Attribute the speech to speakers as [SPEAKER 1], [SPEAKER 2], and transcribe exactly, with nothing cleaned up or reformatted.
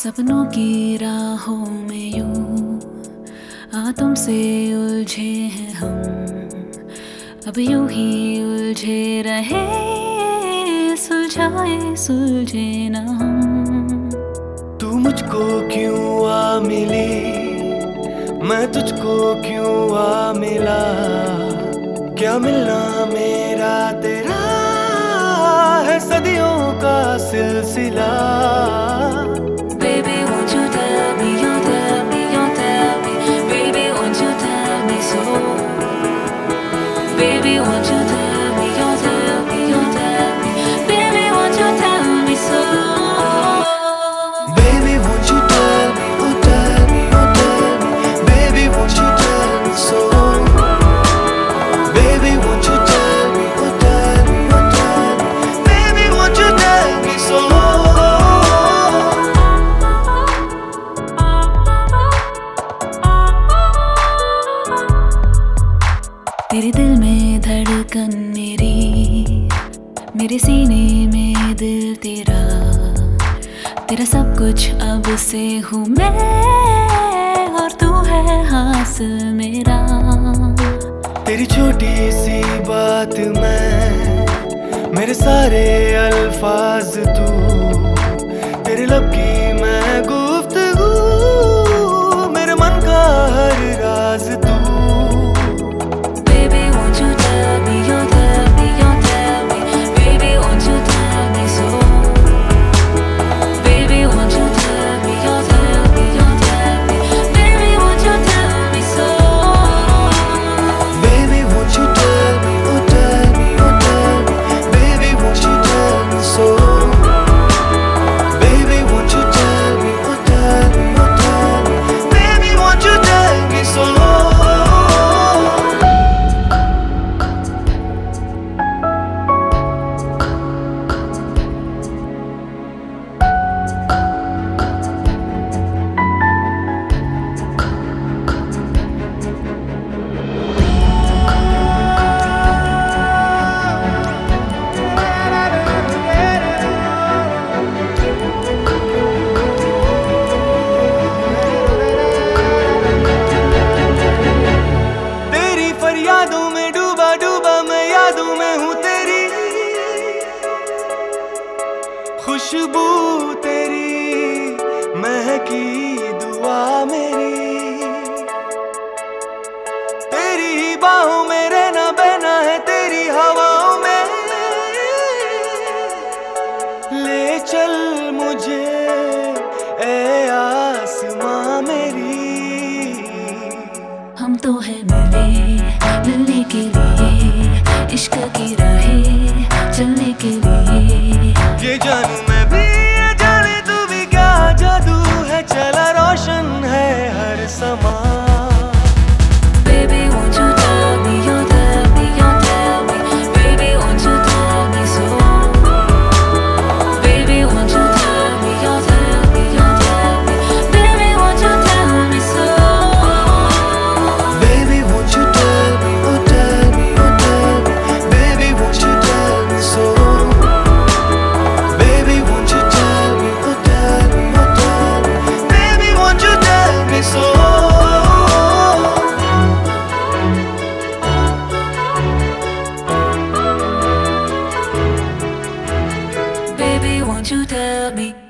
[SPEAKER 1] सपनों की राहों में यूं आ तुमसे उलझे हैं हम, अब यूं ही उलझे रहे, सुलझाए सुलझे ना हम।
[SPEAKER 2] तू मुझको क्यों आ मिली, मैं तुझको क्यों आ मिला, क्या मिलना मेरा तेरा है सदियों का सिलसिला।
[SPEAKER 1] Baby, won't you tell me, you tell me, you tell me, baby, won't you tell me so? Baby, won't you tell me, you tell me, you tell me, baby, won't you tell me so?
[SPEAKER 2] Baby, won't you tell me, oh tell me, oh tell me, baby, won't you tell me so? Baby, won't you tell me, oh tell me, oh tell me, baby, won't you tell me so?
[SPEAKER 1] तेरे दिल में धड़कन मेरी, मेरे सीने में दिल तेरा, तेरा सब कुछ अब से हूँ मैं और तू है हासिल मेरा।
[SPEAKER 2] तेरी छोटी सी बात मैं, मेरे सारे अल्फाज तू, तेरे लब की मैं गुफ्तगू, मेरे मन का हर राज तू।
[SPEAKER 1] Baby, won't you tell me, you tell me, you tell me, baby, won't you tell me so? Baby, won't you tell me, you tell me, you tell me, baby, won't you tell me so?
[SPEAKER 2] Baby, won't you tell me, oh tell me, oh tell me, baby, won't you tell me so? Baby, won't you tell me, oh tell me, oh tell me, baby, won't you tell me so? यादों में डूबा डूबा मैं, यादों में हूँ तेरी, खुशबू तेरी महकी दुआ मेरी, तेरी ही बाहों में रहना बहना है, तेरी हवाओं में ले चल मुझे ए आसमां मेरी।
[SPEAKER 1] हम तो है मिले मिलने के लिए, इश्क की राहें चलने के लिए।
[SPEAKER 2] ये जानू मैं भी, ये जाने तू भी, क्या जादू है चला रोशन है हर समा।
[SPEAKER 1] Baby, won't you tell me, you tell me, you tell me, baby, won't you tell me so? Baby, won't you tell me, you tell me, you tell me, baby, won't you tell me so?
[SPEAKER 2] Baby, won't you tell me, oh tell me, oh tell me, baby, won't you tell me so? Baby, won't you tell me, oh tell me, oh tell me, baby, won't you tell me so?
[SPEAKER 1] Baby, won't you tell me?